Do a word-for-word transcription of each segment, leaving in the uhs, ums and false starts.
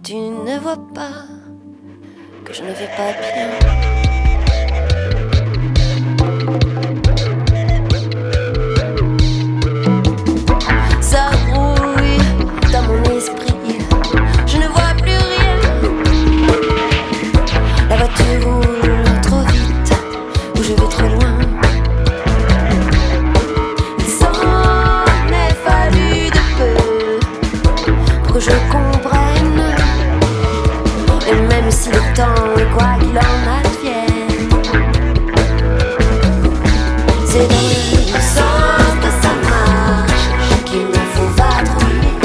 Tu ne vois pas que je ne vais pas bien. Ça brouille dans mon esprit, je ne vois plus rien. La voiture roule trop vite, ou je vais trop loin. Il s'en est fallu de peu pour que je comprenne. Et même si le temps, quoi qu'il en advienne, c'est dans le sens que ça marche qu'il me faut vadrouiller.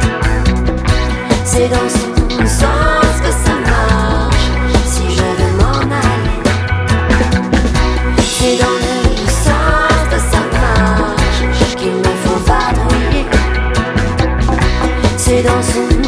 C'est dans son sens que ça marche si je veux m'en aller. C'est dans le sens que ça marche qu'il me faut vadrouiller. C'est dans son